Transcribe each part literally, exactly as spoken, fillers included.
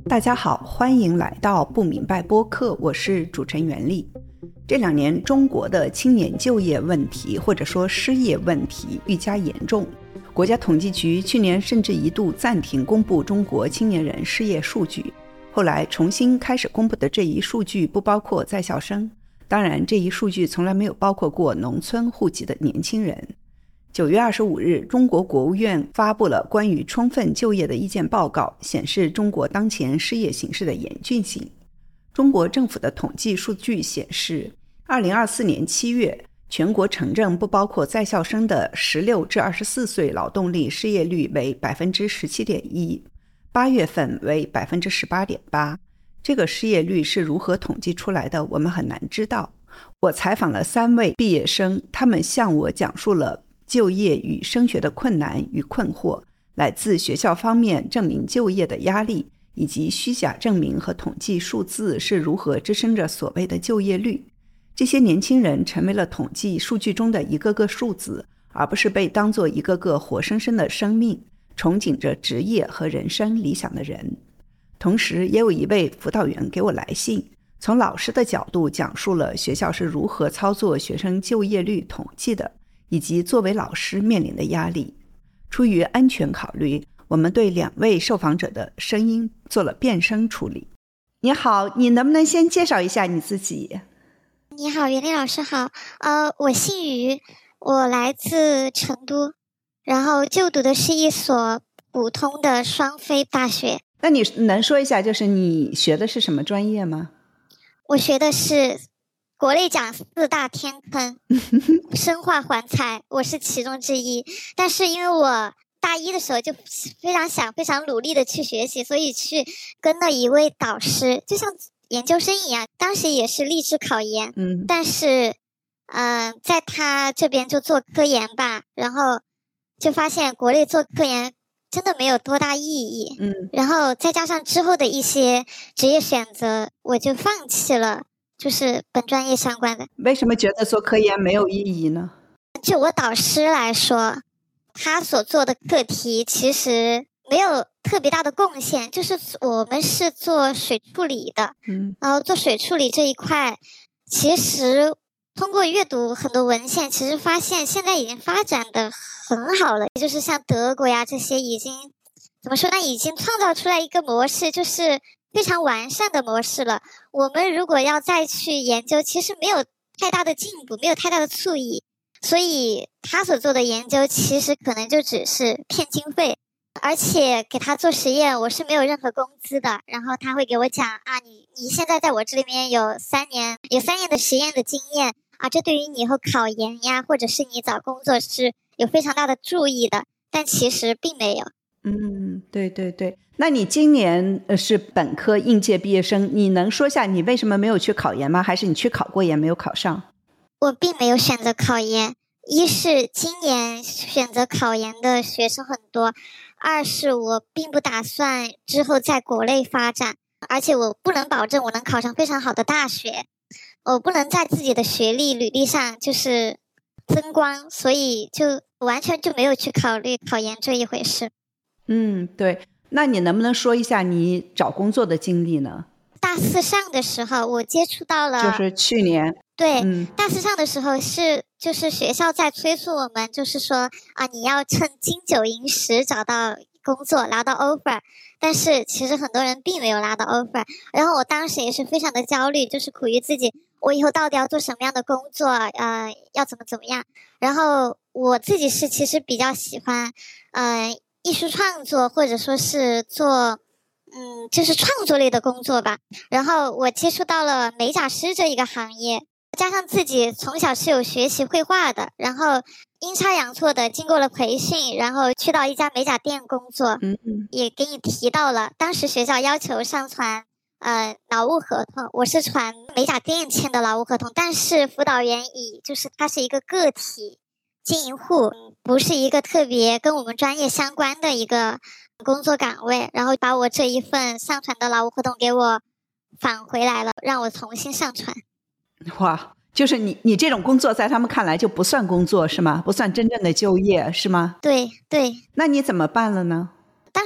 大家好，欢迎来到不明白播客，我是主持人袁丽。这两年中国的青年就业问题或者说失业问题愈加严重，国家统计局去年甚至一度暂停公布中国青年人失业数据，后来重新开始公布的这一数据不包括在校生，当然这一数据从来没有包括过农村户籍的年轻人。九月二十五日，中国国务院发布了关于充分就业的意见报告，显示中国当前失业形势的严峻性。中国政府的统计数据显示，二零二四年七月，全国城镇不包括在校生的十六至二十四岁劳动力失业率为 百分之十七点一， 八月份为 百分之十八点八。 这个失业率是如何统计出来的，我们很难知道。我采访了三位毕业生，他们向我讲述了就业与升学的困难与困惑，来自学校方面证明就业的压力，以及虚假证明和统计数字是如何支撑着所谓的就业率。这些年轻人成为了统计数据中的一个个数字，而不是被当作一个个活生生的生命，憧憬着职业和人生理想的人。同时也有一位辅导员给我来信，从老师的角度讲述了学校是如何操作学生就业率统计的，以及作为老师面临的压力。出于安全考虑，我们对两位受访者的声音做了变声处理。你好，你能不能先介绍一下你自己？ 你好，袁丽老师好。呃，我姓于，我来自成都，然后就读的是一所普通的双非大学。 那你能说一下，就是你学的是什么专业吗？ 我学的是国内讲四大天坑生化环材，我是其中之一。但是因为我大一的时候就非常想非常努力的去学习，所以去跟了一位导师，就像研究生一样，当时也是立志考研， 嗯， 但是嗯、呃，在他这边就做科研吧，然后就发现国内做科研真的没有多大意义， 嗯， 然后再加上之后的一些职业选择，我就放弃了就是本专业相关的。 为什么觉得做科研没有意义呢？ 就我导师来说，他所做的课题其实没有特别大的贡献，就是我们是做水处理的， 嗯， 然后做水处理这一块，其实通过阅读很多文献，其实发现现在已经发展的很好了，就是像德国呀这些已经怎么说呢，已经创造出来一个模式，就是非常完善的模式了。我们如果要再去研究，其实没有太大的进步，没有太大的促益，所以他所做的研究其实可能就只是骗经费。而且给他做实验我是没有任何工资的，然后他会给我讲啊，你你现在在我这里面有三年有三年的实验的经验啊，这对于你以后考研呀或者是你找工作是有非常大的助益的，但其实并没有。 嗯，对对对。那你今年是本科应届毕业生，你能说下你为什么没有去考研吗？还是你去考过研没有考上？ 我并没有选择考研，一是今年选择考研的学生很多，二是我并不打算之后在国内发展，而且我不能保证我能考上非常好的大学，我不能在自己的学历履历上就是增光，所以就完全就没有去考虑考研这一回事。 嗯，对。那你能不能说一下你找工作的经历呢？ 大四上的时候我接触到了， 就是去年。 对、 嗯、 大四上的时候是就是学校在催促我们，就是说啊，你要趁金九银十找到工作，拿到 offer。 但是其实很多人并没有拿到 offer， 然后我当时也是非常的焦虑，就是苦于自己我以后到底要做什么样的工作，呃，要怎么怎么样。然后我自己是其实比较喜欢呃艺术创作，或者说是做嗯就是创作类的工作吧。然后我接触到了美甲师这一个行业，加上自己从小是有学习绘画的，然后阴差阳错的经过了培训，然后去到一家美甲店工作。 嗯嗯， 也给你提到了当时学校要求上传呃劳务合同，我是传美甲店签的劳务合同，但是辅导员以就是他是一个个体经营户，不是一个特别跟我们专业相关的一个工作岗位，然后把我这一份上传的劳务合同给我返回来了，让我重新上传。 哇，就是你你这种工作在他们看来就不算工作是吗？不算真正的就业是吗？ 对对。 那你怎么办了呢？ 当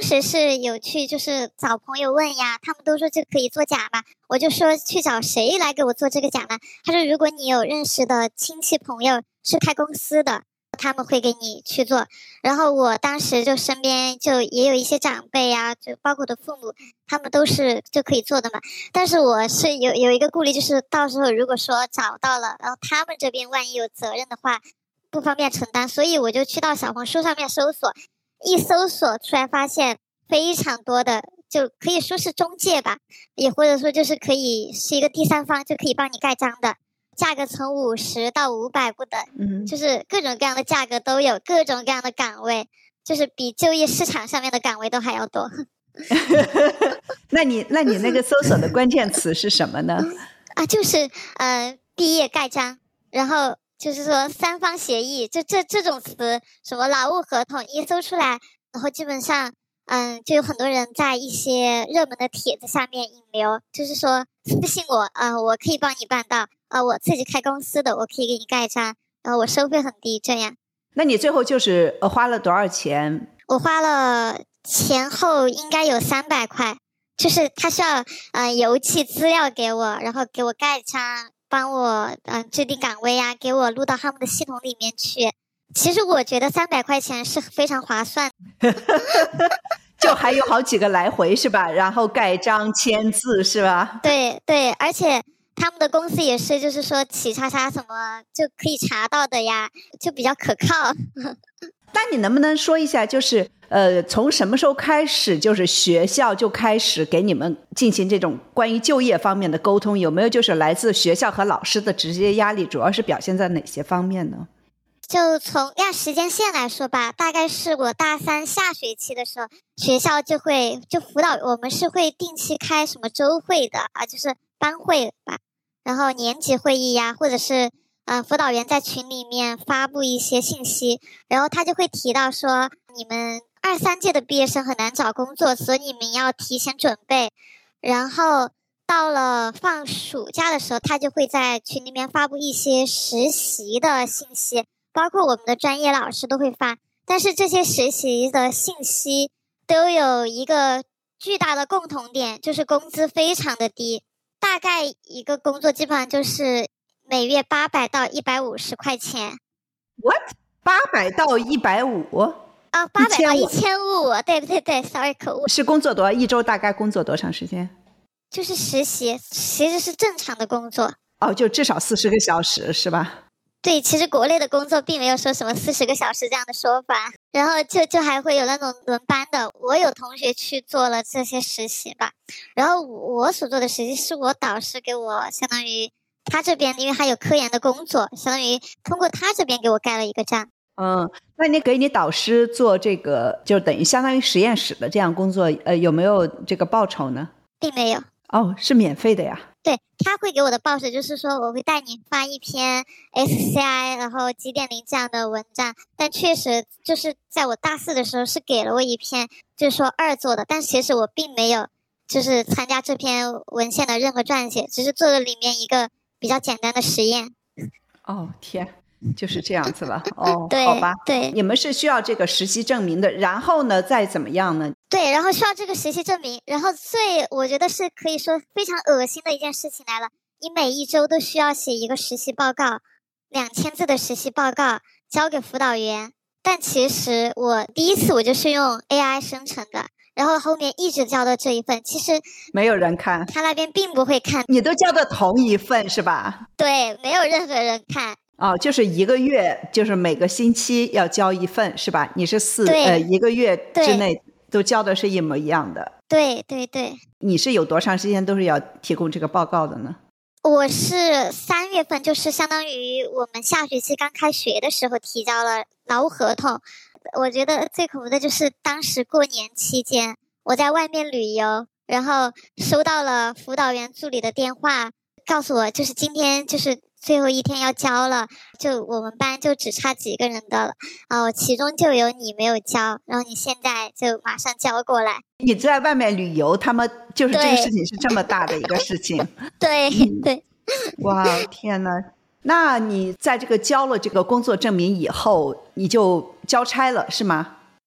当时是有去就是找朋友问呀，他们都说这可以作假嘛，我就说去找谁来给我做这个假呢？他说如果你有认识的亲戚朋友是开公司的，他们会给你去做。然后我当时就身边就也有一些长辈呀，就包括我的父母，他们都是就可以做的嘛。但是我是有有一个顾虑，就是到时候如果说找到了，然后他们这边万一有责任的话，不方便承担，所以我就去到小红书上面搜索，一搜索出来发现非常多的，就可以说是中介吧，也或者说就是可以是一个第三方就可以帮你盖章的，价格从五十到五百不等， 嗯， 就是各种各样的价格都有，各种各样的岗位，就是比就业市场上面的岗位都还要多。 那你那你那个搜索的关键词是什么呢？ 啊，就是呃毕业盖章，然后就是说三方协议，就这这种词，什么劳务合同一搜出来，然后基本上嗯就有很多人在一些热门的帖子下面引流，就是说私信我啊、呃，我可以帮你办到啊、呃，我自己开公司的，我可以给你盖章，然后我收费很低，这样。 那你最后就是呃花了多少钱？ 我花了前后应该有三百块，就是他需要呃邮寄资料给我，然后给我盖章，帮我嗯、呃、制定岗位呀，给我录到他们的系统里面去。其实我觉得三百块钱是非常划算就还有好几个来回是吧？然后盖章签字是吧？ 对对，而且他们的公司也是就是说企查查什么就可以查到的呀，就比较可靠。 那你能不能说一下，就是呃，从什么时候开始，就是学校就开始给你们进行这种关于就业方面的沟通？有没有就是来自学校和老师的直接压力？主要是表现在哪些方面呢？ 就从按时间线来说吧，大概是我大三下学期的时候，学校就会就辅导我们是会定期开什么周会的啊，就是班会吧，然后年级会议呀，或者是呃辅导员在群里面发布一些信息，然后他就会提到说你们二三届的毕业生很难找工作，所以你们要提前准备。然后到了放暑假的时候，他就会在群里面发布一些实习的信息，包括我们的专业老师都会发，但是这些实习的信息都有一个巨大的共同点，就是工资非常的低，大概一个工作基本上就是每月八百到一百五十块钱。 What？ 八百到一百五十？ 啊，八百到一千五，对对对 ，sorry 口误。 是工作多少？一周大概工作多长时间？ 就是实习，其实是正常的工作。 哦，就至少四十个小时是吧？ 对，其实国内的工作并没有说什么四十个小时这样的说法，然后就就还会有那种轮班的。我有同学去做了这些实习吧，然后我所做的实习是我导师给我，相当于他这边因为他有科研的工作，相当于通过他这边给我盖了一个章。 嗯，那你给你导师做这个，就等于相当于实验室的这样工作，呃，有没有这个报酬呢？ 并没有。 哦，是免费的呀。 对，他会给我的报酬就是说我会带你发一篇 S C I 然后几点零这样的文章，但确实就是在我大四的时候是给了我一篇就是说二做的，但其实我并没有就是参加这篇文献的任何撰写，只是做了里面一个比较简单的实验。 哦天，就是这样子了。哦， 对， 好吧， 对， 你们是需要这个实习证明的，然后呢再怎么样呢？ 对，然后需要这个实习证明，然后最我觉得是可以说非常恶心的一件事情来了，你每一周都需要写一个实习报告，两千字的实习报告交给辅导员。但其实我第一次我就是用 A I 生成的，然后后面一直交的这一份，其实没有人看， 他那边并不会看。 你都交的同一份是吧？ 对，没有任何人看。 哦，就是一个月，就是每个星期要交一份是吧？你是四呃一个月之内都交的是一模一样的。 对对对。 你是有多长时间都是要提供这个报告的呢？ 我是三月份，就是相当于我们下学期刚开学的时候提交了劳务合同。我觉得最恐怖的就是当时过年期间，我在外面旅游，然后收到了辅导员助理的电话，告诉我就是今天就是最后一天要交了，就我们班就只差几个人的了啊，我其中就有你没有交，然后你现在就马上交过来。 你在外面旅游，他们就是这个事情是这么大的一个事情。 对、嗯、对。 哇，天哪！那你在这个交了这个工作证明以后，你就交差了是吗？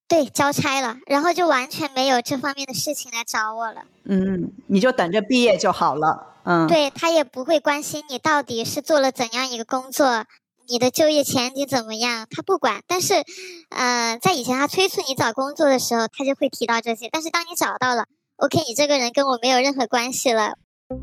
对，交差了，然后就完全没有这方面的事情来找我了。 嗯，你就等着毕业就好了。嗯， 对，他也不会关心你到底是做了怎样一个工作，你的就业前景怎么样，他不管。但是，呃，在以前他催促你找工作的时候，他就会提到这些。但是当你找到了 ，OK， 你这个人跟我没有任何关系了。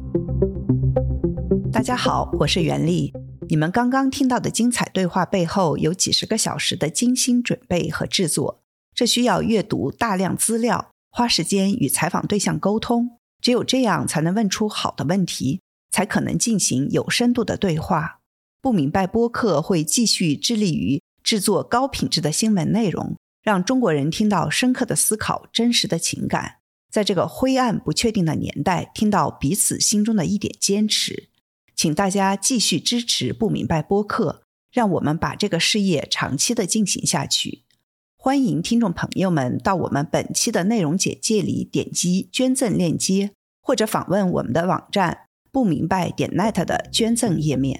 大家好，我是袁丽。你们刚刚听到的精彩对话背后有几十个小时的精心准备和制作，这需要阅读大量资料，花时间与采访对象沟通，只有这样才能问出好的问题，才可能进行有深度的对话。不明白播客会继续致力于制作高品质的新闻内容，让中国人听到深刻的思考、真实的情感，在这个灰暗不确定的年代听到彼此心中的一点坚持。请大家继续支持不明白播客，让我们把这个事业长期的进行下去。欢迎听众朋友们到我们本期的内容简介里点击捐赠链接，或者访问我们的网站不明白点 net 的捐赠页面。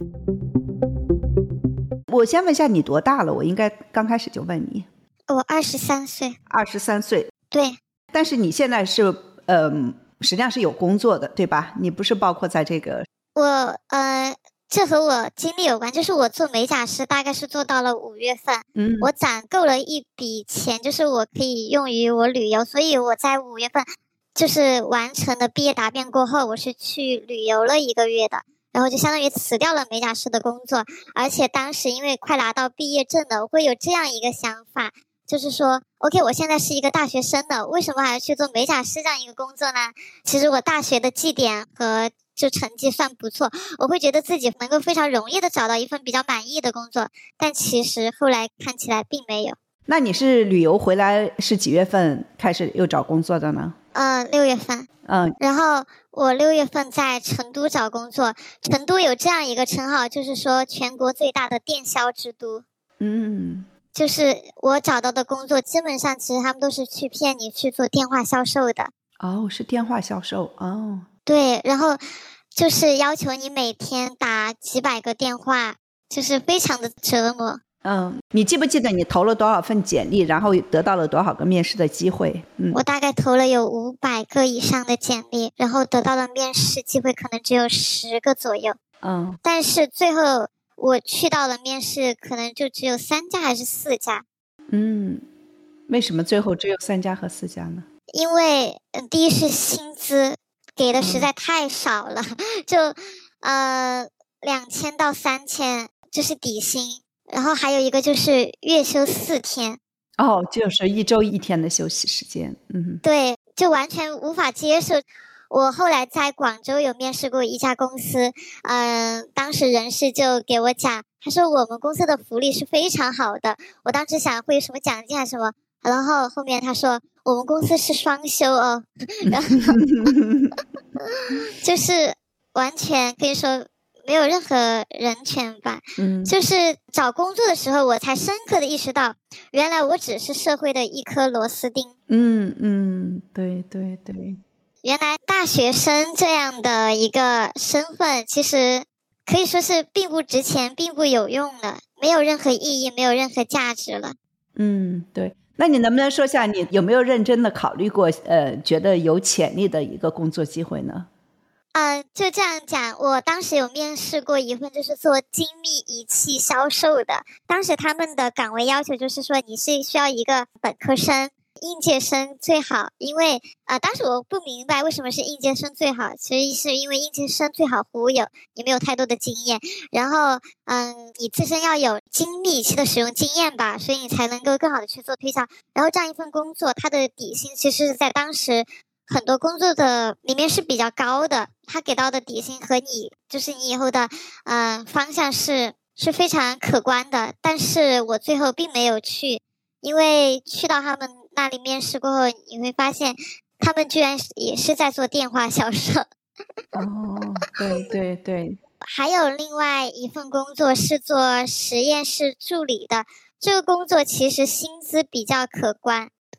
我先问一下你多大了？我应该刚开始就问你。 我二十三岁。 二十三岁。 对。 但是你现在是呃，实际上是有工作的，对吧？你不是包括在这个。 我呃，这和我经历有关，就是我做美甲师大概是做到了五月份， 嗯， 我攒够了一笔钱，就是我可以用于我旅游，所以我在五月份就是完成了毕业答辩过后，我是去旅游了一个月的，然后就相当于辞掉了美甲师的工作。而且当时因为快拿到毕业证了，我会有这样一个想法，就是说 OK， 我现在是一个大学生了，为什么还要去做美甲师这样一个工作呢？其实我大学的绩点和就成绩算不错，我会觉得自己能够非常容易的找到一份比较满意的工作，但其实后来看起来并没有。 那你是旅游回来是几月份开始又找工作的呢？ 呃，六月份。 嗯， 然后我六月份在成都找工作，成都有这样一个称号，就是说全国最大的电销之都。 嗯， 就是我找到的工作基本上其实他们都是去骗你去做电话销售的。 哦，是电话销售哦。 对，然后就是要求你每天打几百个电话，就是非常的折磨。 嗯，你记不记得你投了多少份简历，然后得到了多少个面试的机会？嗯， 我大概投了有五百个以上的简历，然后得到的面试机会可能只有十个左右。 嗯，但是最后我去到了面试，可能就只有三家还是四家。 嗯，为什么最后只有三家和四家呢？ 因为嗯，第一是薪资给的实在太少了，嗯、就呃两千到三千，这是底薪。然后还有一个就是月休四天。 哦，就是一周一天的休息时间。嗯， 对，就完全无法接受。我后来在广州有面试过一家公司，嗯、呃，当时人事就给我讲，他说我们公司的福利是非常好的。我当时想会有什么奖金还是什么，然后后面他说我们公司是双休哦，然后就是完全可以说没有任何人权吧。 嗯， 就是找工作的时候，我才深刻的意识到，原来我只是社会的一颗螺丝钉。 嗯嗯，对对对。 原来大学生这样的一个身份，其实可以说是并不值钱，并不有用的，没有任何意义，没有任何价值了。 嗯，对。那你能不能说下你有没有认真的考虑过，呃，觉得有潜力的一个工作机会呢？ 嗯、呃，就这样讲，我当时有面试过一份就是做精密仪器销售的，当时他们的岗位要求就是说你是需要一个本科生，应届生最好，因为呃，当时我不明白为什么是应届生最好，其实是因为应届生最好忽悠，你没有太多的经验，然后嗯，你自身要有精密仪器的使用经验吧，所以你才能够更好的去做推销。然后这样一份工作，它的底薪其实是在当时很多工作的里面是比较高的，他给到的底薪和你就是你以后的呃方向是是非常可观的，但是我最后并没有去，因为去到他们那里面试过后，你会发现他们居然也是在做电话销售。 哦，对对对。 还有另外一份工作是做实验室助理的，这个工作其实薪资比较可观。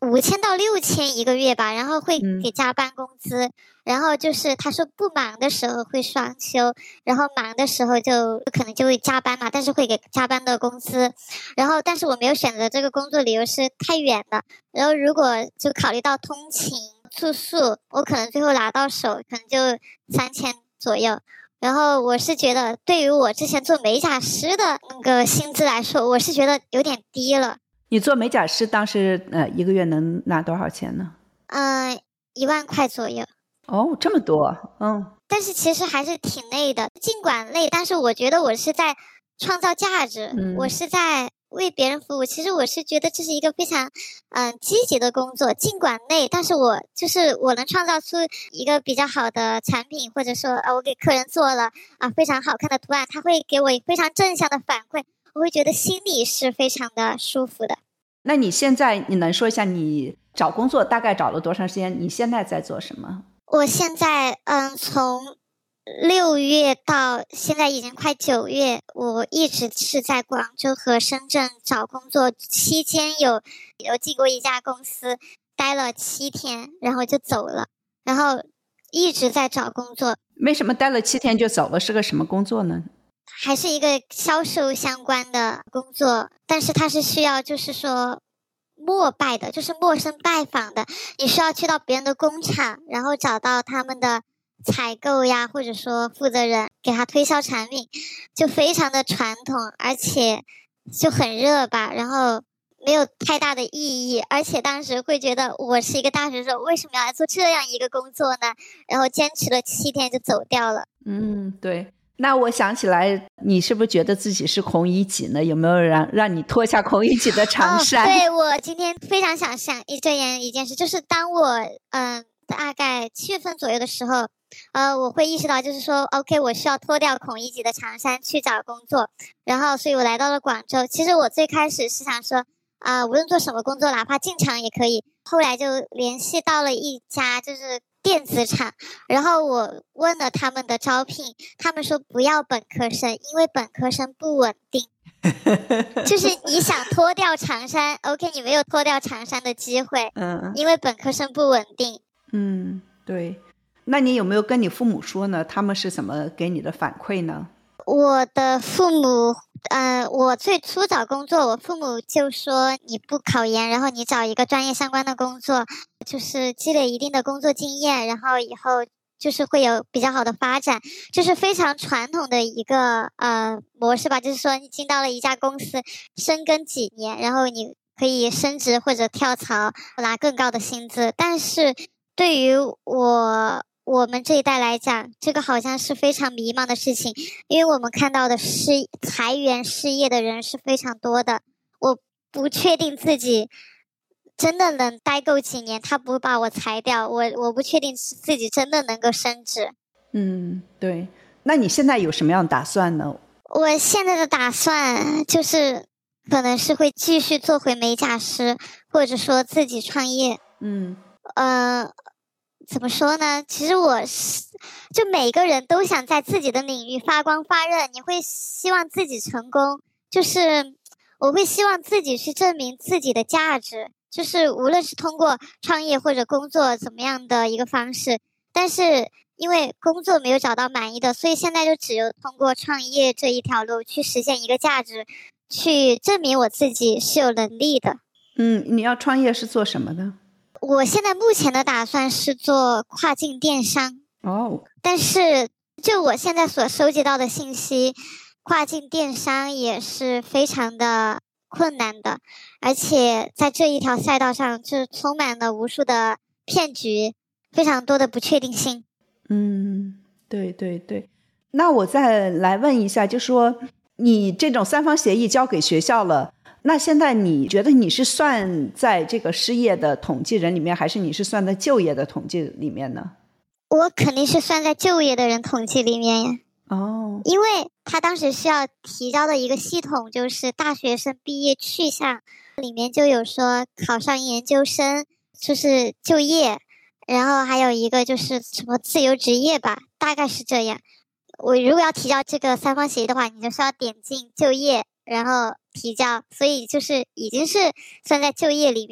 五千到六千一个月吧，然后会给加班工资、嗯、然后就是他说不忙的时候会双休，然后忙的时候就可能就会加班嘛，但是会给加班的工资。然后但是我没有选择这个工作，理由是太远了，然后如果就考虑到通勤住宿，我可能最后拿到手可能就三千左右。然后我是觉得对于我之前做美甲师的那个薪资来说，我是觉得有点低了。 你做美甲师当时呃一个月能拿多少钱呢？ 嗯、呃，一万块左右。 哦，这么多。嗯。 但是其实还是挺累的，尽管累，但是我觉得我是在创造价值、嗯、我是在为别人服务。其实我是觉得这是一个非常嗯、呃、积极的工作，尽管累，但是我就是我能创造出一个比较好的产品，或者说呃我给客人做了啊、呃、非常好看的图案，他会给我非常正向的反馈，我会觉得心里是非常的舒服的。 那你现在你能说一下你找工作大概找了多长时间？你现在在做什么？ 我现在嗯从六月到现在已经快九月，我一直是在广州和深圳找工作，期间有有进过一家公司待了七天，然后就走了，然后一直在找工作。 为什么待了七天就走了？是个什么工作呢？ 还是一个销售相关的工作，但是它是需要就是说陌拜的，就是陌生拜访的，你需要去到别人的工厂，然后找到他们的采购呀，或者说负责人，给他推销产品，就非常的传统，而且就很热吧，然后没有太大的意义，而且当时会觉得我是一个大学生，为什么要来做这样一个工作呢？然后坚持了七天就走掉了。 嗯，对。那我想起来，你是不是觉得自己是孔乙己呢？有没有让让你脱下孔乙己的长衫？ 哦、对，我今天非常想想一这样一件事，就是当我嗯、呃、大概七月份左右的时候，呃，我会意识到就是说 ，OK， 我需要脱掉孔乙己的长衫去找工作，然后所以我来到了广州。其实我最开始是想说，啊、呃，无论做什么工作，哪怕进厂也可以。后来就联系到了一家就是电子厂，然后我问了他们的招聘，他们说不要本科生，因为本科生不稳定。就是你想脱掉长衫 OK， 你没有脱掉长衫的机会，嗯，因为本科生不稳定。 嗯，对。那你有没有跟你父母说呢？他们是怎么给你的反馈呢？ 我的父母呃，我最初找工作，我父母就说你不考研，然后你找一个专业相关的工作，就是积累一定的工作经验，然后以后就是会有比较好的发展，就是非常传统的一个呃模式吧。就是说你进到了一家公司深耕几年，然后你可以升职或者跳槽拿更高的薪资。但是对于我我们这一代来讲，这个好像是非常迷茫的事情，因为我们看到的失裁员失业的人是非常多的。我不确定自己真的能待够几年，他不把我裁掉，我我不确定自己真的能够升职。 嗯，对。那你现在有什么样的打算呢？ 我现在的打算就是可能是会继续做回美甲师，或者说自己创业。 嗯， 呃怎么说呢？其实我是，就每个人都想在自己的领域发光发热，你会希望自己成功，就是我会希望自己去证明自己的价值，就是无论是通过创业或者工作怎么样的一个方式，但是因为工作没有找到满意的，所以现在就只有通过创业这一条路去实现一个价值，去证明我自己是有能力的。 嗯，你要创业是做什么的？ 我现在目前的打算是做跨境电商哦， 但是就我现在所收集到的信息，跨境电商也是非常的困难的，而且在这一条赛道上就充满了无数的骗局，非常多的不确定性。 嗯，对对对。那我再来问一下，就说你这种三方协议交给学校了，那现在你觉得你是算在这个失业的统计人里面，还是你是算在就业的统计里面呢？ 我肯定是算在就业的人统计里面呀。 哦， 因为他当时需要提交的一个系统就是大学生毕业去向，里面就有说考上研究生就是就业，然后还有一个就是什么自由职业吧，大概是这样。我如果要提交这个三方协议的话，你就需要点进就业，然后提交，所以就是已经是算在就业里面了。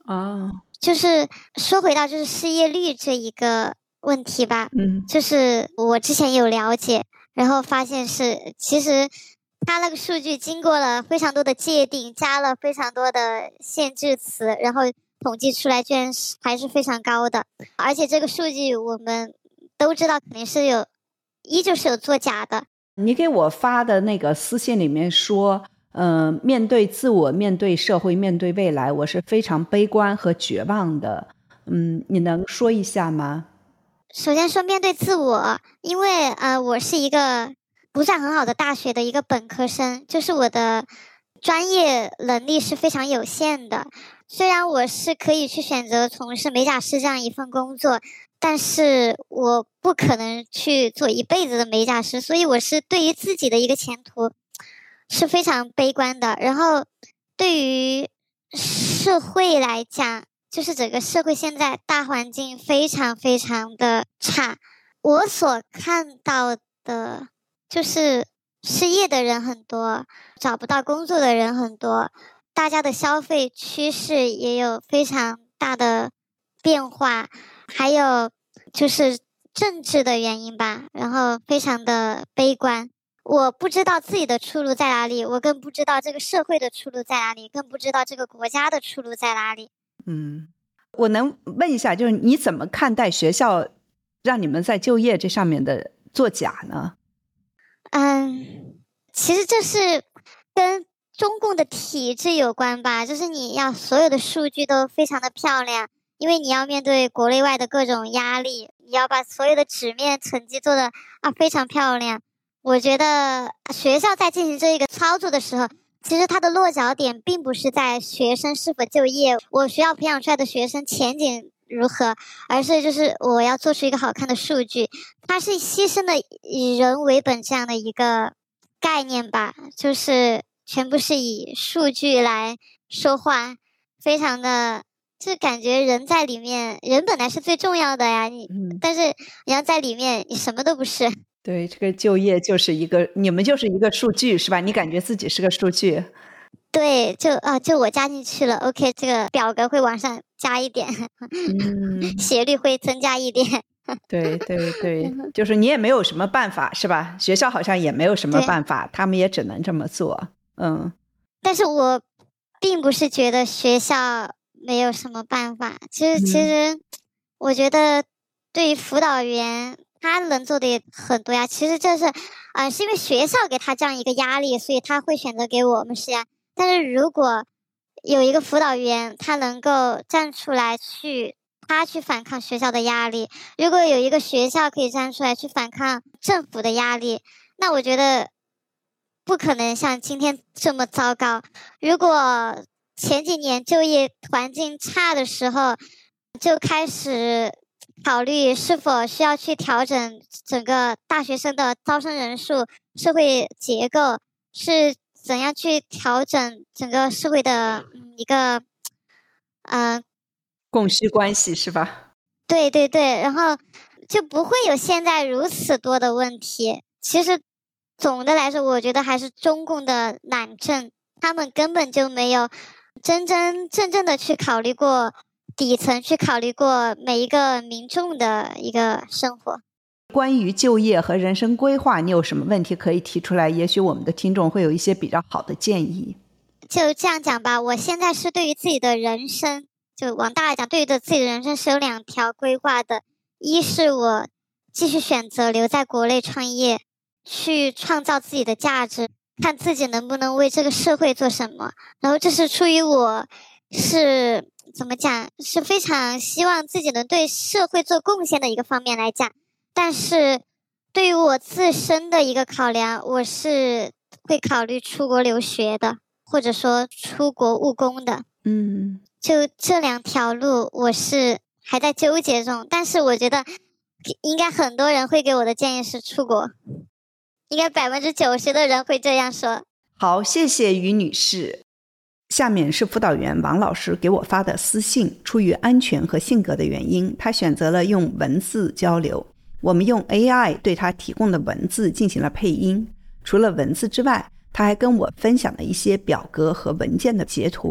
啊， 就是说回到就是失业率这一个问题吧， 嗯， 就是我之前有了解，然后发现是其实它那个数据经过了非常多的界定，加了非常多的限制词，然后统计出来居然是还是非常高的，而且这个数据我们都知道肯定是有依旧是有作假的。 你给我发的那个私信里面说呃，面对自我，面对社会，面对未来，我是非常悲观和绝望的。嗯，你能说一下吗？ 首先说面对自我，因为呃，我是一个不算很好的大学的一个本科生，就是我的专业能力是非常有限的。虽然我是可以去选择从事美甲师这样一份工作，但是我不可能去做一辈子的美甲师，所以我是对于自己的一个前途是非常悲观的。然后对于社会来讲，就是整个社会现在大环境非常非常的差，我所看到的就是失业的人很多，找不到工作的人很多，大家的消费趋势也有非常大的变化，还有就是政治的原因吧，然后非常的悲观。我不知道自己的出路在哪里，我更不知道这个社会的出路在哪里，更不知道这个国家的出路在哪里。 嗯，我能问一下，就是你怎么看待学校让你们在就业这上面的作假呢？ 嗯，其实这是跟中共的体制有关吧，就是你要所有的数据都非常的漂亮，因为你要面对国内外的各种压力，你要把所有的纸面成绩做的啊非常漂亮。我觉得学校在进行这一个操作的时候，其实它的落脚点并不是在学生是否就业，我学校培养出来的学生前景如何，而是就是我要做出一个好看的数据。它是牺牲了以人为本这样的一个概念吧，就是全部是以数据来说话，非常的就感觉人在里面，人本来是最重要的呀，你、嗯、但是你要在里面你什么都不是。 对，这个就业就是一个，你们就是一个数据是吧？你感觉自己是个数据？ 对，就啊，就我加进去了 ，OK， 这个表格会往上加一点，嗯，斜率会增加一点。 对对对，就是你也没有什么办法是吧？学校好像也没有什么办法，他们也只能这么做。嗯， 但是我并不是觉得学校没有什么办法，其实、嗯、其实我觉得对于辅导员他能做的也很多呀。其实这是呃，是因为学校给他这样一个压力，所以他会选择给我们施压。但是如果有一个辅导员他能够站出来去他去反抗学校的压力，如果有一个学校可以站出来去反抗政府的压力，那我觉得不可能像今天这么糟糕。如果前几年就业环境差的时候就开始考虑是否需要去调整整个大学生的招生人数、社会结构，是怎样去调整整个社会的一个呃供需关系是吧？ 对对对，然后就不会有现在如此多的问题。其实总的来说，我觉得还是中共的懒政，他们根本就没有真真正正的去考虑过底层，去考虑过每一个民众的一个生活。 关于就业和人生规划，你有什么问题可以提出来？也许我们的听众会有一些比较好的建议。 就这样讲吧，我现在是对于自己的人生，就往大来讲，对于自己的人生是有两条规划的。一是我继续选择留在国内创业，去创造自己的价值，看自己能不能为这个社会做什么。然后这是出于我是怎么讲，是非常希望自己能对社会做贡献的一个方面来讲。但是对于我自身的一个考量，我是会考虑出国留学的，或者说出国务工的。 嗯， 就这两条路我是还在纠结中，但是我觉得应该很多人会给我的建议是出国，应该百分之九十的人会这样说。 好，谢谢于女士。下面是辅导员王老师给我发的私信，出于安全和性格的原因，他选择了用文字交流。我们用 A I 对他提供的文字进行了配音，除了文字之外，他还跟我分享了一些表格和文件的截图，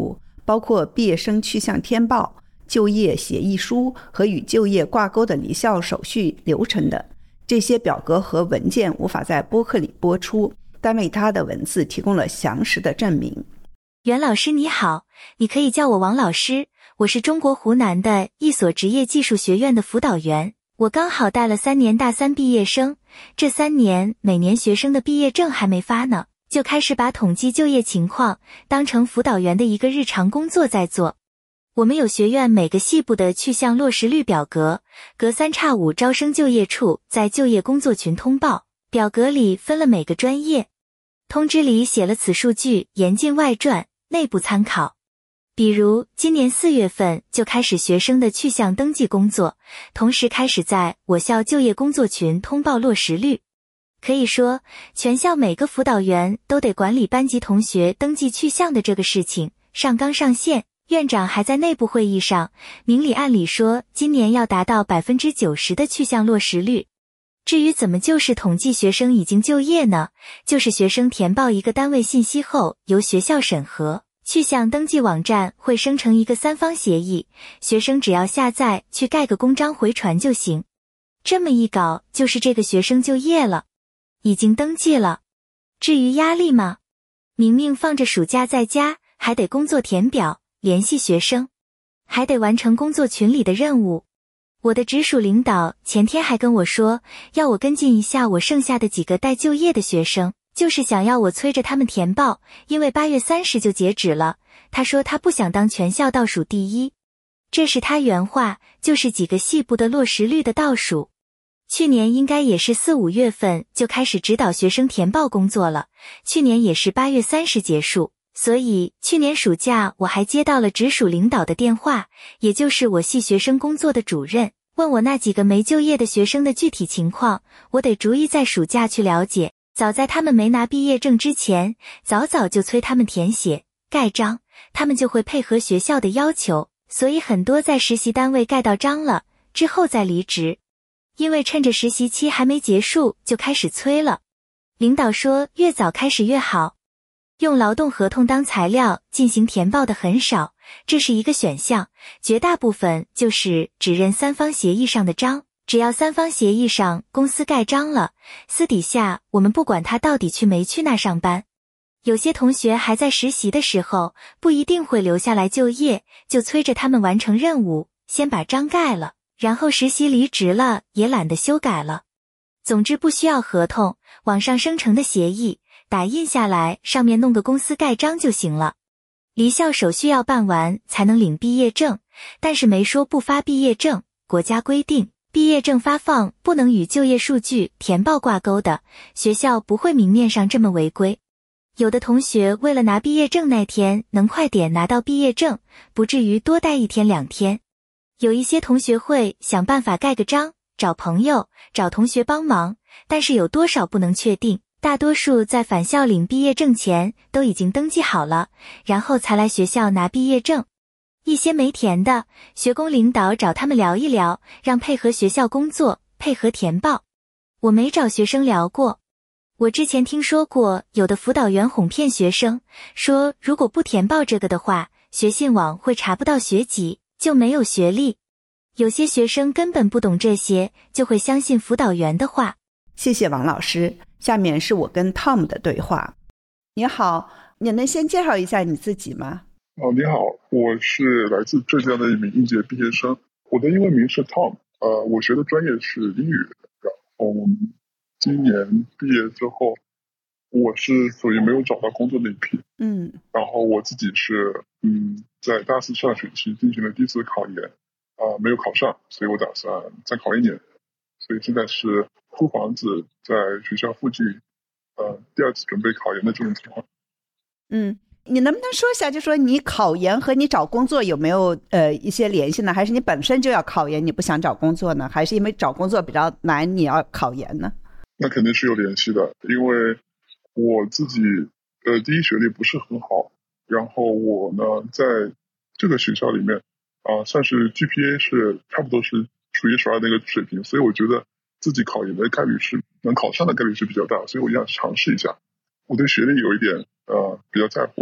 包括毕业生去向填报、就业协议书和与就业挂钩的离校手续流程等。这些表格和文件无法在播客里播出，但为它的文字提供了详实的证明。 袁老师你好，你可以叫我王老师，我是中国湖南的一所职业技术学院的辅导员。我刚好带了三年大三毕业生，这三年每年学生的毕业证还没发呢，就开始把统计就业情况当成辅导员的一个日常工作在做。我们有学院每个系部的去向落实率表格，隔三差五招生就业处在就业工作群通报，表格里分了每个专业，通知里写了此数据严禁外传，内部参考。比如今年四月份就开始学生的去向登记工作，同时开始在我校就业工作群通报落实率。可以说，全校每个辅导员都得管理班级同学登记去向的这个事情，上纲上线。院长还在内部会议上明里暗里说，今年要达到 百分之九十 的去向落实率。至于怎么就是统计学生已经就业呢？就是学生填报一个单位信息后，由学校审核，去向登记网站会生成一个三方协议，学生只要下载去盖个公章回传就行。这么一搞，就是这个学生就业了，已经登记了。至于压力吗？明明放着暑假在家，还得工作填表，联系学生，还得完成工作群里的任务。我的直属领导前天还跟我说，要我跟进一下我剩下的几个待就业的学生，就是想要我催着他们填报，因为八月三十就截止了。他说他不想当全校倒数第一，这是他原话，就是几个系部的落实率的倒数。去年应该也是四五月份就开始指导学生填报工作了，去年也是八月三十结束。所以去年暑假我还接到了直属领导的电话，也就是我系学生工作的主任，问我那几个没就业的学生的具体情况，我得逐一在暑假去了解。早在他们没拿毕业证之前，早早就催他们填写盖章，他们就会配合学校的要求，所以很多在实习单位盖到章了之后再离职，因为趁着实习期还没结束就开始催了。领导说越早开始越好。用劳动合同当材料进行填报的很少，这是一个选项，绝大部分就是只认三方协议上的章，只要三方协议上公司盖章了，私底下我们不管他到底去没去那上班。有些同学还在实习的时候，不一定会留下来就业，就催着他们完成任务，先把章盖了，然后实习离职了也懒得修改了。总之不需要合同，网上生成的协议打印下来，上面弄个公司盖章就行了。离校手续要办完才能领毕业证，但是没说不发毕业证，国家规定毕业证发放不能与就业数据填报挂钩的，学校不会明面上这么违规。有的同学为了拿毕业证那天能快点拿到毕业证，不至于多待一天两天。有一些同学会想办法盖个章，找朋友找同学帮忙，但是有多少不能确定，大多数在返校领毕业证前都已经登记好了，然后才来学校拿毕业证。一些没填的，学工领导找他们聊一聊，让配合学校工作，配合填报。我没找学生聊过。我之前听说过有的辅导员哄骗学生，说如果不填报这个的话，学信网会查不到学籍，就没有学历。有些学生根本不懂这些，就会相信辅导员的话。 谢谢王老师。下面是我跟 Tom 的对话。你好，你能先介绍一下你自己吗？ 哦，你好，我是来自浙江的一名应届毕业生，我的英文名是 Tom， 呃，我学的专业是英语，然后今年毕业之后，我是属于没有找到工作的一批， 嗯， 然后我自己是嗯在大四上学期进行了第一次考研，啊、呃，没有考上，所以我打算再考一年，所以现在是租房子在学校附近，呃，第二次准备考研的这种情况。 嗯，你能不能说一下，就说你考研和你找工作有没有呃一些联系呢？还是你本身就要考研，你不想找工作呢？还是因为找工作比较难，你要考研呢？ 那肯定是有联系的，因为我自己呃第一学历不是很好，然后我呢在这个学校里面啊、呃，算是 G P A 是差不多是数一数二的一个水平，所以我觉得自己考研的概率是能考上的概率是比较大，所以我想尝试一下。我对学历有一点呃比较在乎，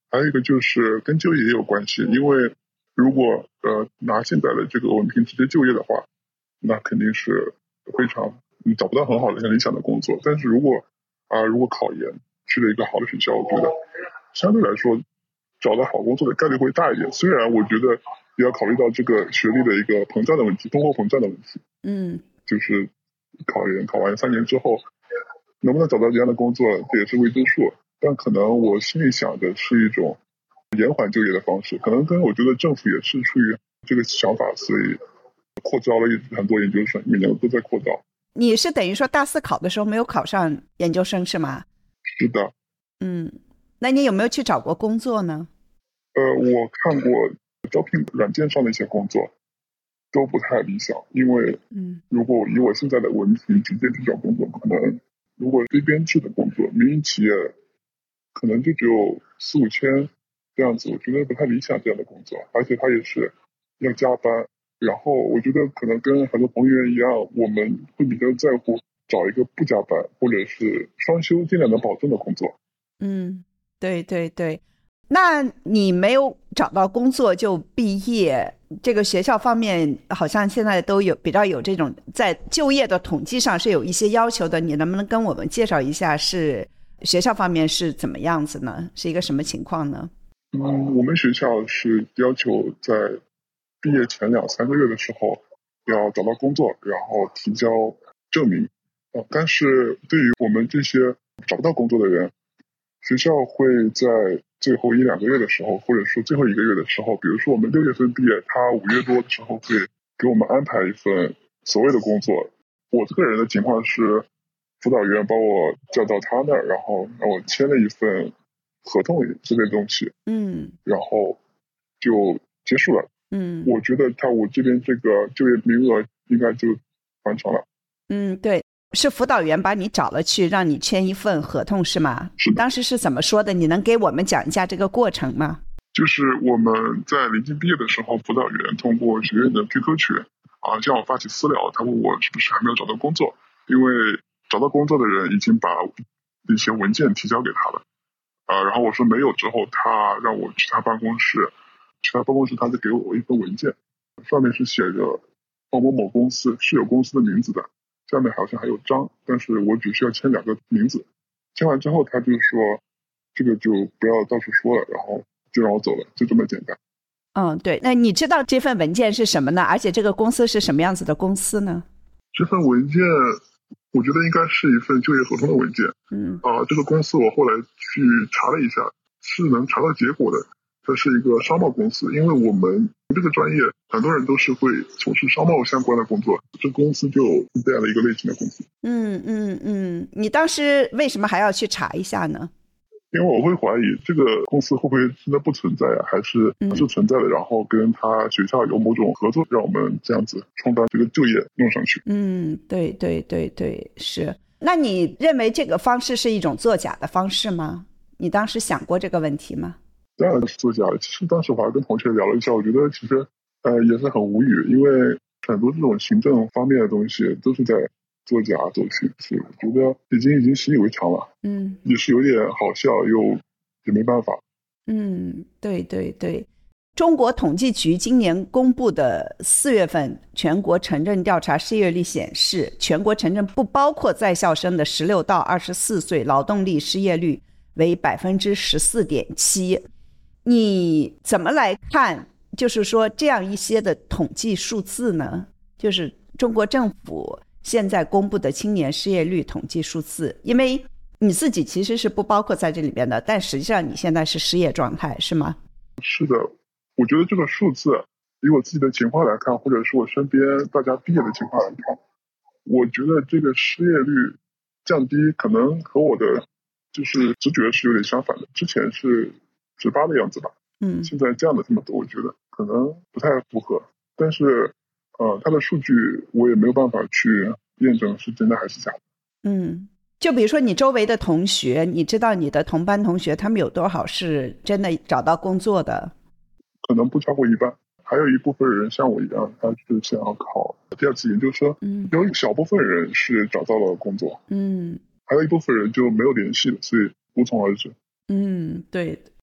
还有一个就是跟就业也有关系，因为如果呃拿现在的这个文凭直接就业的话，那肯定是非常你找不到很好的一个理想的工作。但是如果啊、呃、如果考研去了一个好的学校，我觉得相对来说找到好工作的概率会大一点。虽然我觉得也要考虑到这个学历的一个膨胀的问题，通货膨胀的问题。 嗯， 就是考研考完三年之后，能不能找到这样的工作，这也是未知数。但可能我心里想的是一种延缓就业的方式，可能跟我觉得政府也是出于这个想法，所以扩招了很多研究生，每年都在扩招。 你是等于说大四考的时候没有考上研究生是吗？ 是的。 嗯，那你有没有去找过工作呢？ 呃，我看过招聘软件上的一些工作，都不太理想，因为嗯，如果以我现在的文凭直接去找工作，可能如果非编制的工作，民营企业可能就只有四五千这样子，我觉得不太理想这样的工作，而且它也是要加班。然后我觉得可能跟很多朋友一样，我们会比较在乎找一个不加班或者是双休尽量能保证的工作。 嗯，对对对。那你没有找到工作就毕业，这个学校方面好像现在都有比较有这种在就业的统计上是有一些要求的，你能不能跟我们介绍一下是学校方面是怎么样子呢？是一个什么情况呢？ 嗯，我们学校是要求在毕业前两三个月的时候要找到工作，然后提交证明。呃、但是对于我们这些找不到工作的人，学校会在最后一两个月的时候，或者说最后一个月的时候，比如说我们六月份毕业，他五月多的时候会给我们安排一份所谓的工作。我这个人的情况是，辅导员把我叫到他那儿，然后让我签了一份合同之类的东西， 嗯， 然后就结束了。 嗯， 我觉得他我这边这个就业名额应该就完成了。 嗯，对。是辅导员把你找了去让你签一份合同是吗？ 是的。 当时是怎么说的？你能给我们讲一下这个过程吗？ 就是我们在临近毕业的时候，辅导员通过学院的 Q Q 群啊，向我发起私聊，他问我是不是还没有找到工作，因为找到工作的人已经把一些文件提交给他了啊，然后我说没有之后，他让我去他办公室，去他办公室他就给我一份文件，上面是写着某某某公司，是有公司的名字的，下面好像还有章，但是我只需要签两个名字。签完之后他就说这个就不要到处说了，然后就让我走了，就这么简单。 嗯，对。那你知道这份文件是什么呢？而且这个公司是什么样子的公司呢？ 这份文件我觉得应该是一份就业合同的文件。 嗯， 啊，这个公司我后来去查了一下，是能查到结果的。它是一个商贸公司，因为我们这个专业很多人都是会从事商贸相关的工作，这公司就这样的一个类型的公司。 嗯嗯嗯，你当时为什么还要去查一下呢？ 因为我会怀疑这个公司会不会真的不存在啊，还是是存在的，然后跟他学校有某种合作，让我们这样子充当这个就业用上去。 嗯，对对对对，是。那你认为这个方式是一种作假的方式吗？你当时想过这个问题吗？ 当然是作假的。其实当时我还跟同学聊了一下，我觉得其实呃也是很无语，因为很多这种行政方面的东西都是在作假作虚，所以我觉得已经已经习以为常了。嗯，也是有点好笑，又也没办法。 嗯，对对对。中国统计局今年公布的四月份全国城镇调查失业率显示，全国城镇不包括在校生的十六到二十四岁劳动力失业率为百分之十四点七。你怎么来看？就是说这样一些的统计数字呢？就是中国政府现在公布的青年失业率统计数字，因为你自己其实是不包括在这里边的，但实际上你现在是失业状态，是吗？ 是的，我觉得这个数字以我自己的情况来看，或者是我身边大家毕业的情况来看，我觉得这个失业率降低可能和我的就是直觉是有点相反的。之前是十八的样子吧，嗯，现在降了这么多，我觉得可能不太符合。但是呃，它的数据我也没有办法去验证是真的还是假的。 嗯，就比如说你周围的同学，你知道你的同班同学他们有多少是真的找到工作的？ 可能不超过一半。还有一部分人像我一样，他是想要考第二次研究生，嗯，有一小部分人是找到了工作，嗯，还有一部分人就没有联系了，所以无从而知。 嗯，对，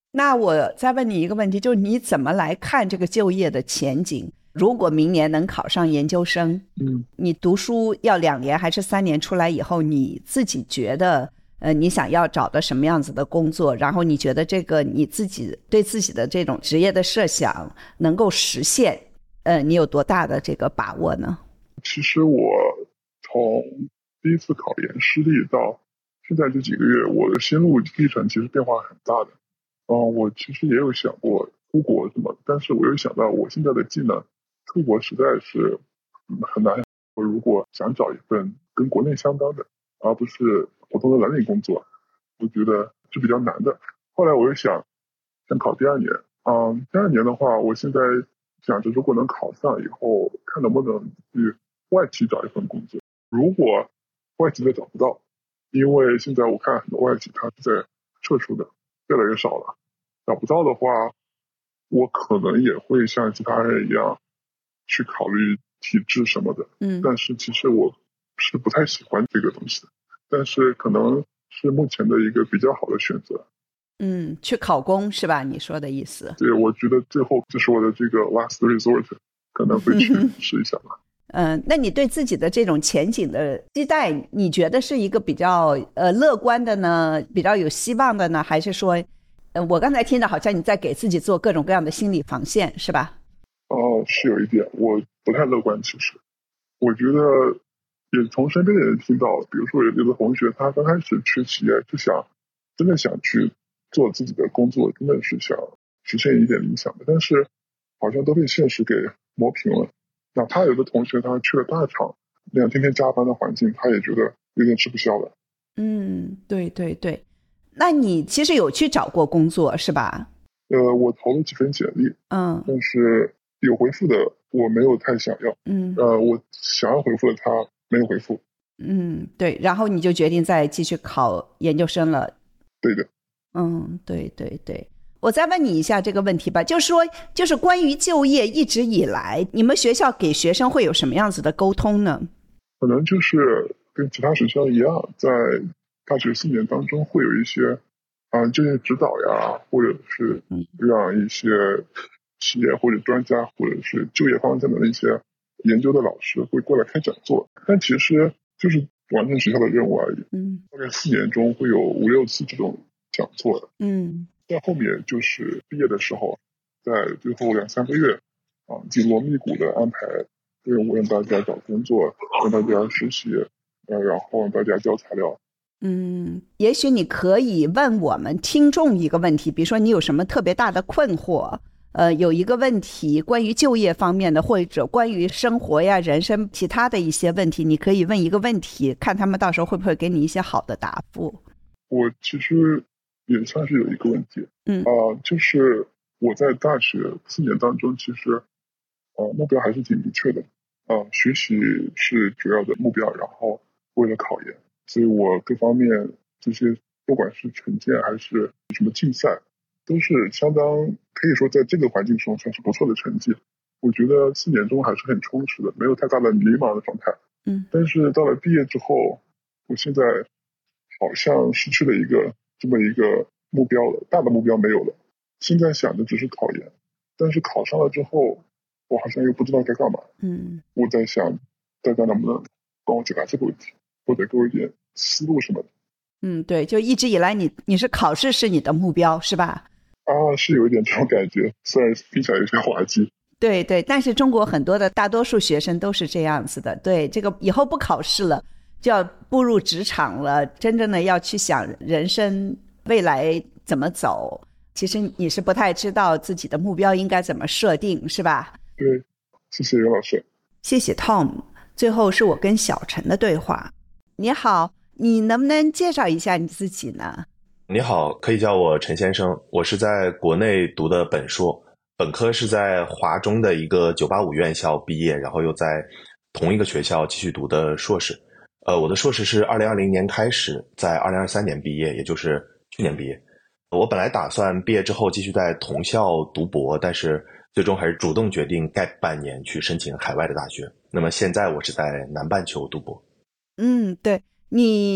那我再问你一个问题，就是你怎么来看这个就业的前景？如果明年能考上研究生， 嗯， 你读书要两年还是三年出来以后，你自己觉得呃，你想要找的什么样子的工作，然后你觉得这个你自己对自己的这种职业的设想能够实现，呃，你有多大的这个把握呢？ 其实我从第一次考研失利到现在这几个月，我的心路历程其实变化很大的。嗯，我其实也有想过出国什么，但是我又想到我现在的技能，出国实在是很难。我如果想找一份跟国内相当的，而不是普通的蓝领工作，我觉得是比较难的。后来我又想想考第二年，嗯，第二年的话，我现在想着如果能考上以后，看能不能去外企找一份工作。如果外企的找不到，因为现在我看很多外企它是在撤出的，越来越少了。找不到的话，我可能也会像其他人一样去考虑体制什么的。 嗯， 但是其实我是不太喜欢这个东西的，但是可能是目前的一个比较好的选择。 嗯，去考公是吧？你说的意思？ 对，我觉得最后就是我的这个 last resort， 可能会去试一下吧。 嗯，那你对自己的这种前景的期待，你觉得是一个比较呃乐观的呢，比较有希望的呢，还是说，呃，我刚才听到好像你在给自己做各种各样的心理防线，是吧？ 哦，是有一点，我不太乐观。其实，我觉得也从身边的人听到，比如说有的同学，他刚开始去企业是想真的想去做自己的工作，真的是想实现一点理想的，但是好像都被现实给磨平了。哪怕有的同学他去了大厂，那样天天加班的环境，他也觉得有点吃不消了。 嗯，对对对。那你其实有去找过工作是吧？ 呃，我投了几份简历， 嗯， 但是有回复的我没有太想要， 嗯， 呃，我想要回复的他没有回复。 嗯，对，然后你就决定再继续考研究生了。 对的。 嗯，对对对。我再问你一下这个问题吧，就是说，就是关于就业，一直以来你们学校给学生会有什么样子的沟通呢？ 可能就是跟其他学校一样，在大学四年当中会有一些啊、呃、就业指导呀，或者是让一些企业或者专家或者是就业方向的一些研究的老师会过来开讲座，但其实就是完成学校的任务而已。 嗯， 大概四年中会有五六次这种讲座的。 嗯， 在后面就是毕业的时候，在最后两三个月啊，紧锣密鼓的安排任务，让大家找工作，让大家实习，呃，然后让大家交材料。 嗯，也许你可以问我们听众一个问题，比如说你有什么特别大的困惑，呃，有一个问题关于就业方面的，或者关于生活呀、人生其他的一些问题，你可以问一个问题，看他们到时候会不会给你一些好的答复。 我其实也算是有一个问题， 嗯啊、呃，就是我在大学四年当中，其实呃目标还是挺明确的，啊、呃，学习是主要的目标，然后为了考研，所以我各方面这些不管是成绩还是什么竞赛，都是相当可以说在这个环境中算是不错的成绩。我觉得四年中还是很充实的，没有太大的迷茫的状态。 嗯， 但是到了毕业之后，我现在好像失去了一个这么一个目标了，大的目标没有了。现在想的只是考研，但是考上了之后，我好像又不知道该干嘛。 嗯，我在想大家能不能帮我解答这个问题，或者给我一点思路什么的。 嗯，对，就一直以来你你是考试是你的目标是吧？ 啊，是有一点这种感觉，虽然听起来有些滑稽。 对对，但是中国很多的大多数学生都是这样子的。对，这个以后不考试了，就要步入职场了，真正的要去想人生未来怎么走。其实你是不太知道自己的目标应该怎么设定，是吧？ 对，谢谢袁老师。 谢谢 Tom。最后是我跟小陈的对话。你好，你能不能介绍一下你自己呢？ 你好，可以叫我陈先生，我是在国内读的本硕，本科是在华中的一个九八五院校毕业，然后又在同一个学校继续读的硕士。呃，我的硕士是二零二零年开始，在二零二三年毕业，也就是去年毕业。我本来打算毕业之后继续在同校读博，但是最终还是主动决定 gap 半年去申请海外的大学。那么现在我是在南半球读博。 嗯，对，你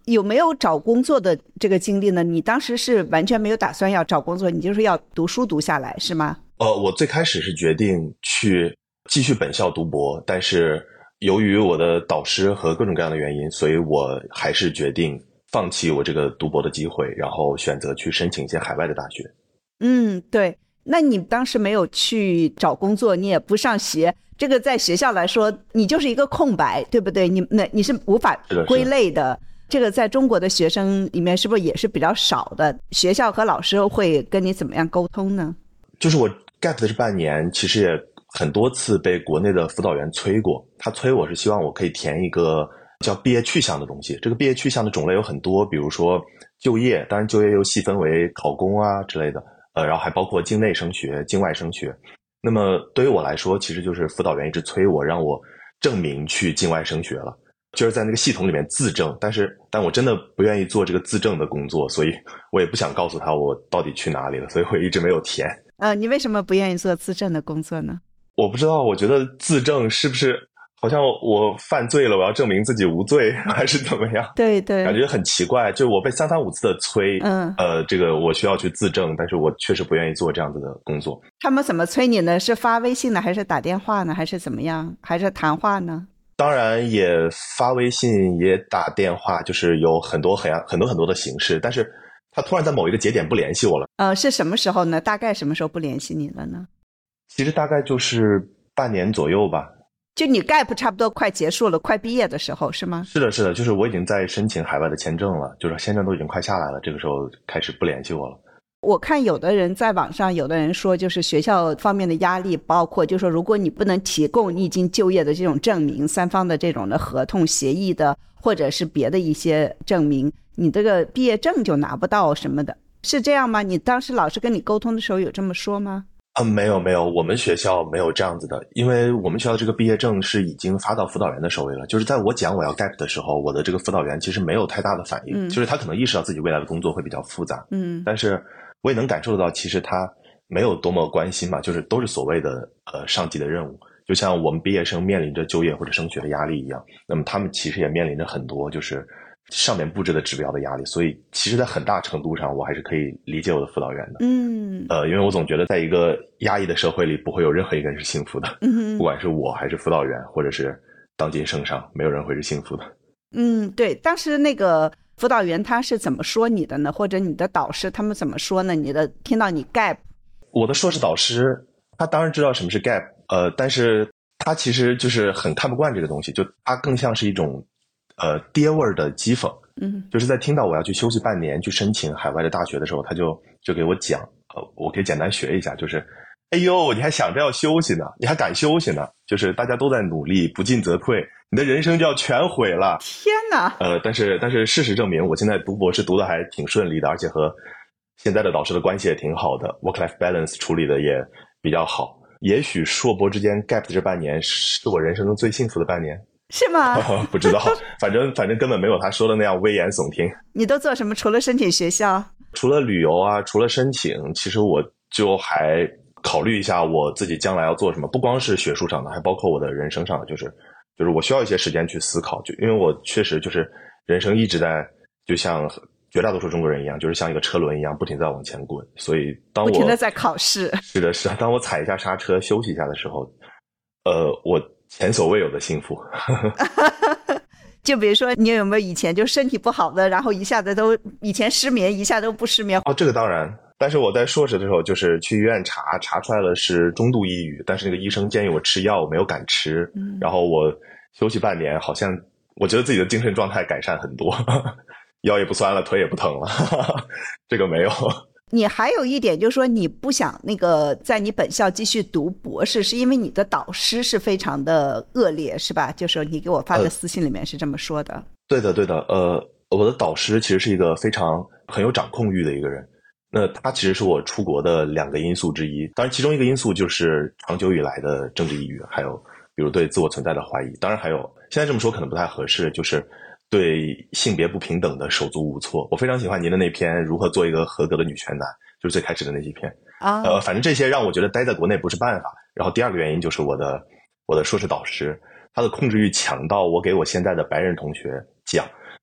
有没有找工作的这个经历呢？你当时是完全没有打算要找工作，你就是要读书读下来是吗？ 呃，我最开始是决定去继续本校读博，但是由于我的导师和各种各样的原因，所以我还是决定放弃我这个读博的机会，然后选择去申请一些海外的大学。嗯， 对。那你当时没有去找工作，你也不上学，这个在学校来说你就是一个空白，对不对？你那你是无法归类的。这个在中国的学生里面是不是也是比较少的？学校和老师会跟你怎么样沟通呢？ 就是我 gap 的这半年其实也很多次被国内的辅导员催过，他催我是希望我可以填一个叫毕业去向的东西。这个毕业去向的种类有很多，比如说就业，当然就业又细分为考公啊之类的，呃，然后还包括境内升学、境外升学。那么对于我来说，其实就是辅导员一直催我，让我证明去境外升学了，就是在那个系统里面自证。但是但我真的不愿意做这个自证的工作，所以我也不想告诉他我到底去哪里了，所以我一直没有填。 呃，你为什么不愿意做自证的工作呢？ 我不知道，我觉得自证是不是好像我犯罪了，我要证明自己无罪，还是怎么样？ 对对， 感觉很奇怪。就我被三番五次的催，嗯，呃，这个我需要去自证，但是我确实不愿意做这样子的工作。 他们怎么催你呢？是发微信呢，还是打电话呢，还是怎么样？还是谈话呢？ 当然也发微信，也打电话，就是有很多很很多很多的形式。但是他突然在某一个节点不联系我了。 呃，是什么时候呢？大概什么时候不联系你了呢？ 其实大概就是半年左右吧。 就你 gap 差不多快结束了，快毕业的时候是吗？ 是的是的，就是我已经在申请海外的签证了，就是签证都已经快下来了，这个时候开始不联系我了。 我看有的人在网上，有的人说就是学校方面的压力，包括就是说如果你不能提供你已经就业的这种证明，三方的这种的合同协议的，或者是别的一些证明，你这个毕业证就拿不到什么的，是这样吗？你当时老师跟你沟通的时候有这么说吗？ 啊、嗯，没有没有，我们学校没有这样子的，因为我们学校的这个毕业证是已经发到辅导员的手里了。就是在我讲我要 gap 的时候，我的这个辅导员其实没有太大的反应，嗯、就是他可能意识到自己未来的工作会比较复杂，嗯，但是我也能感受得到，其实他没有多么关心嘛，就是都是所谓的呃上级的任务，就像我们毕业生面临着就业或者升学的压力一样，那么他们其实也面临着很多就是上面布置的指标的压力，所以其实在很大程度上我还是可以理解我的辅导员的。嗯，呃，因为我总觉得在一个压抑的社会里，不会有任何一个人是幸福的，嗯，不管是我还是辅导员或者是当今圣上，没有人会是幸福的。 嗯，对，当时那个辅导员他是怎么说你的呢？或者你的导师他们怎么说呢？你的听到你 gap， 我的硕士导师他当然知道什么是 gap， 呃，但是他其实就是很看不惯这个东西，就他更像是一种呃爹味儿的讥讽。嗯，就是在听到我要去休息半年去申请海外的大学的时候，他就就给我讲，呃，我可以简单学一下，就是哎呦，你还想着要休息呢，你还敢休息呢？就是大家都在努力，不进则退，你的人生就要全毁了。 天哪！ 呃，但是但是事实证明，我现在读博士读的还挺顺利的，而且和现在的导师的关系也挺好的 ，work-life balance 处理的也比较好。也许硕博之间 gap 的这半年是我人生中最幸福的半年。 是吗？ 不知道，反正反正根本没有他说的那样危言耸听。 你都做什么？除了申请学校， 除了旅游啊，除了申请，其实我就还考虑一下我自己将来要做什么，不光是学术上的，还包括我的人生上的，就是就是我需要一些时间去思考，就因为我确实就是人生一直在，就像绝大多数中国人一样，就是像一个车轮一样不停在往前滚，所以当我不停的在考试。 是的是的，当我踩一下刹车休息一下的时候，呃，我前所未有的幸福。 就比如说你有没有以前就身体不好的，然后一下子都以前失眠一下都不失眠？ 哦，这个当然，但是我在硕士的时候就是去医院查查出来了是中度抑郁，但是那个医生建议我吃药，我没有敢吃，嗯，然后我休息半年，好像我觉得自己的精神状态改善很多，腰也不酸了，腿也不疼了，这个没有。 你还有一点就是说你不想那个在你本校继续读博士，是因为你的导师是非常的恶劣是吧？就是你给我发的私信里面是这么说的。呃、 对的对的，呃，我的导师其实是一个非常很有掌控欲的一个人，那他其实是我出国的两个因素之一，当然其中一个因素就是长久以来的政治抑郁，还有比如对自我存在的怀疑，当然还有现在这么说可能不太合适，就是对性别不平等的手足无措。我非常喜欢您的那篇如何做一个合格的女权男，就是最开始的那几篇啊。呃，反正这些让我觉得待在国内不是办法。然后第二个原因就是我的我的硕士导师，他的控制欲强到我给我现在的白人同学讲，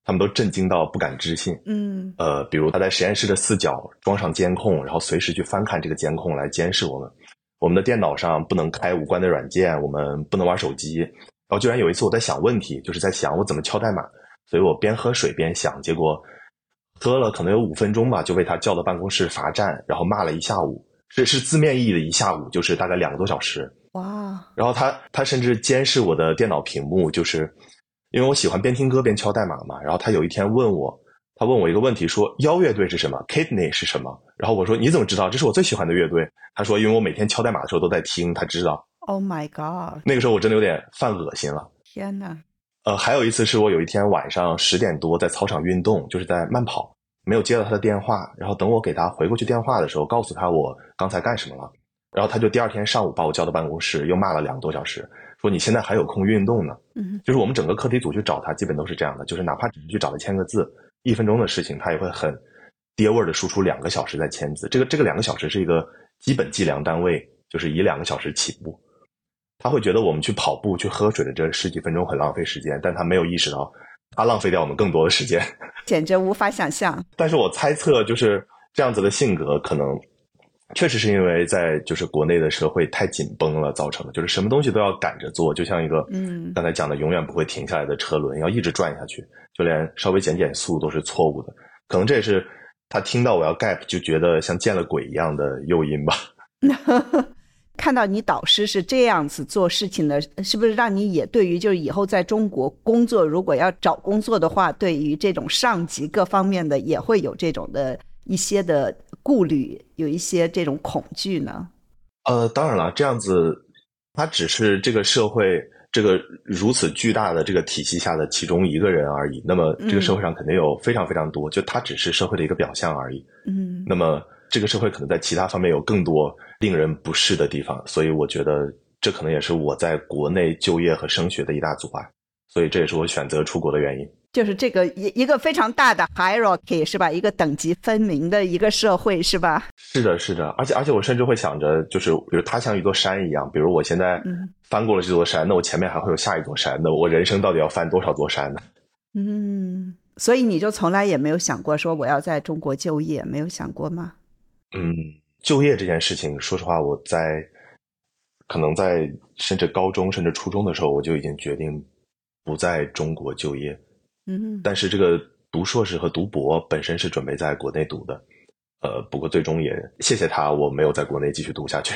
他们都震惊到不敢置信。 嗯， 呃，比如他在实验室的四角装上监控，然后随时去翻看这个监控来监视我们。我们的电脑上不能开无关的软件，我们不能玩手机。然后居然有一次我在想问题，就是在想我怎么敲代码，所以我边喝水边想，结果喝了可能有五分钟吧，就被他叫到办公室罚站，然后骂了一下午。是是字面意义的一下午，就是大概两个多小时。 哇！ 然后他他甚至监视我的电脑屏幕，就是因为我喜欢边听歌边敲代码嘛。然后他有一天问我，他问我一个问题，说妖乐队是什么 Kidney 是什么。然后我说你怎么知道？这是我最喜欢的乐队。他说因为我每天敲代码的时候都在听，他知道。 Oh my god！ 那个时候我真的有点犯恶心了。 天哪！ 呃，还有一次是我有一天晚上十点多在操场运动，就是在慢跑，没有接到他的电话，然后等我给他回过去电话的时候，告诉他我刚才干什么了，然后他就第二天上午把我叫到办公室，又骂了两个多小时，说你现在还有空运动呢。 嗯， 就是我们整个课题组去找他，基本都是这样的，就是哪怕只是去找他签个字，一分钟的事情，他也会很爹味儿的输出两个小时在签字。这个这个两个小时是一个基本计量单位，就是以两个小时起步。他会觉得我们去跑步去喝水的这十几分钟很浪费时间，但他没有意识到他浪费掉我们更多的时间， 简直无法想象。 但是我猜测就是这样子的性格可能确实是因为在就是国内的社会太紧绷了造成的，就是什么东西都要赶着做，就像一个嗯刚才讲的永远不会停下来的车轮，要一直转下去，就连稍微减减速都是错误的。可能这也是他听到我要 gap 就觉得像见了鬼一样的诱因吧。 看到你导师是这样子做事情的，是不是让你也对于就是以后在中国工作，如果要找工作的话，对于这种上级各方面的也会有这种的一些的顾虑，有一些这种恐惧呢？ 呃，当然了，这样子他只是这个社会这个如此巨大的这个体系下的其中一个人而已，那么这个社会上肯定有非常非常多，嗯、就他只是社会的一个表象而已。 嗯， 那么这个社会可能在其他方面有更多令人不适的地方，所以我觉得这可能也是我在国内就业和升学的一大阻碍，所以这也是我选择出国的原因。 就是这个一一个非常大的 hierarchy 是吧？一个等级分明的一个社会是吧？ 是的，是的，而且而且我甚至会想着，就是比如它像一座山一样，比如我现在翻过了这座山，嗯、那我前面还会有下一座山，那我人生到底要翻多少座山呢？ 嗯，所以你就从来也没有想过说我要在中国就业，没有想过吗？ 嗯，就业这件事情，说实话，我在可能在甚至高中甚至初中的时候，我就已经决定不在中国就业。 嗯， 但是这个读硕士和读博本身是准备在国内读的，呃，不过最终也谢谢他，我没有在国内继续读下去。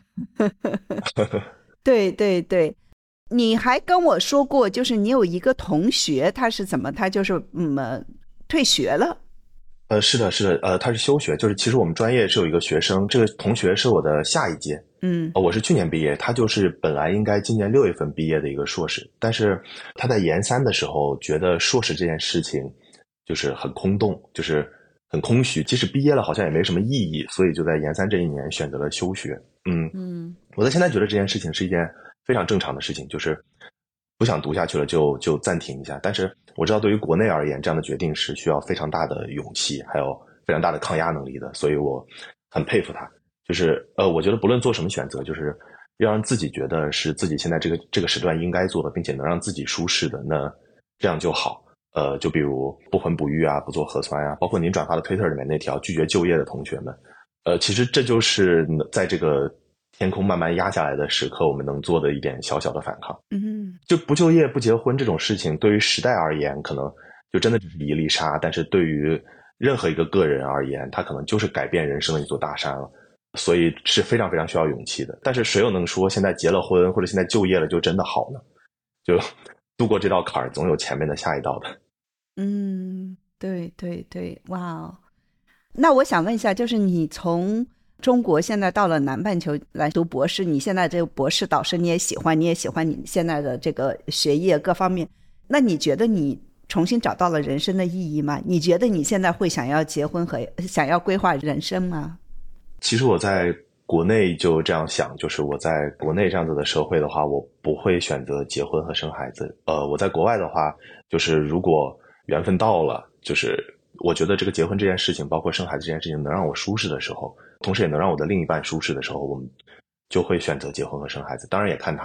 对对对，你还跟我说过，就是你有一个同学，他是怎么，他就是嗯退学了。 呃，是的，是的，呃，他是休学，就是其实我们专业是有一个学生，这个同学是我的下一届， 嗯， 呃，我是去年毕业，他就是本来应该今年六月份毕业的一个硕士，但是他在研三的时候觉得硕士这件事情就是很空洞，就是很空虚，即使毕业了好像也没什么意义，所以就在研三这一年选择了休学。嗯嗯，我在现在觉得这件事情是一件非常正常的事情，就是不想读下去了就就暂停一下，但是我知道对于国内而言，这样的决定是需要非常大的勇气还有非常大的抗压能力的，所以我很佩服他。就是呃，我觉得不论做什么选择，就是要让自己觉得是自己现在这个这个时段应该做的，并且能让自己舒适的，那这样就好。呃，就比如不婚不育啊，不做核酸啊，包括您转发的推特里面那条拒绝就业的同学们，呃，其实这就是在这个天空慢慢压下来的时刻，我们能做的一点小小的反抗。 嗯， 就不就业不结婚这种事情，对于时代而言，可能就真的只是一粒沙，但是对于任何一个个人而言，他可能就是改变人生的一座大山了。所以是非常非常需要勇气的。但是谁又能说现在结了婚或者现在就业了就真的好呢？就度过这道坎儿，总有前面的下一道的。 嗯，对对对，哇哦！那我想问一下，就是你从中国现在到了南半球来读博士，你现在这个博士导师你也喜欢，你也喜欢你现在的这个学业各方面，那你觉得你重新找到了人生的意义吗？你觉得你现在会想要结婚和想要规划人生吗？ 其实我在国内就这样想，就是我在国内这样子的社会的话，我不会选择结婚和生孩子。呃，我在国外的话，就是如果缘分到了，就是我觉得这个结婚这件事情，包括生孩子这件事情能让我舒适的时候，同时也能让我的另一半舒适的时候，我们就会选择结婚和生孩子。当然也看他了，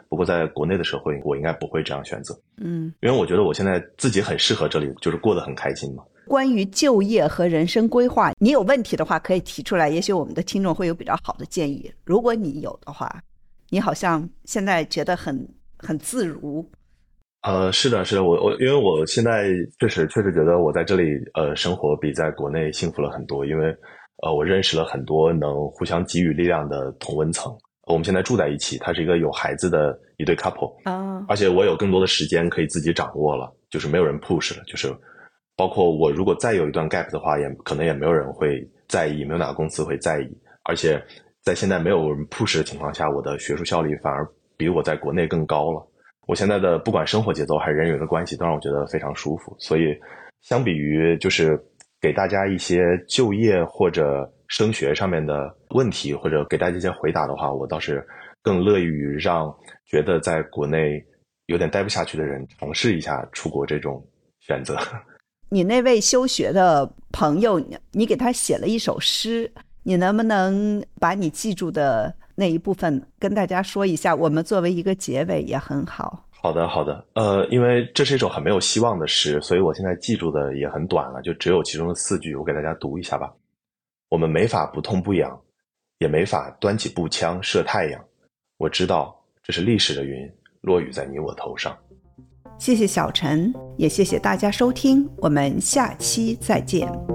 不过在国内的社会我应该不会这样选择。 嗯， 因为我觉得我现在自己很适合这里，就是过得很开心嘛。 关于就业和人生规划，你有问题的话可以提出来，也许我们的听众会有比较好的建议。如果你有的话，你好像现在觉得很很自如。 呃，是的，是的，我我因为我现在确实确实觉得我在这里呃生活比在国内幸福了很多，因为呃我认识了很多能互相给予力量的同温层。我们现在住在一起，它是一个有孩子的一对 couple 啊， 而且我有更多的时间可以自己掌握了，就是没有人 push 了，就是包括我如果再有一段 gap 的话，也可能也没有人会在意，没有哪个公司会在意。而且在现在没有人 push 的情况下，我的学术效率反而比我在国内更高了。我现在的不管生活节奏还是人与人的关系都让我觉得非常舒服。所以相比于就是给大家一些就业或者升学上面的问题，或者给大家一些回答的话，我倒是更乐于让觉得在国内有点待不下去的人尝试一下出国这种选择。 你那位休学的朋友，你给他写了一首诗，你能不能把你记住的那一部分跟大家说一下，我们作为一个结尾也很好。 好的好的，呃，因为这是一首很没有希望的诗，所以我现在记住的也很短了，就只有其中的四句，我给大家读一下吧。我们没法不痛不痒，也没法端起步枪射太阳，我知道这是历史的云落雨在你我头上。 谢谢小陈，也谢谢大家收听，我们下期再见。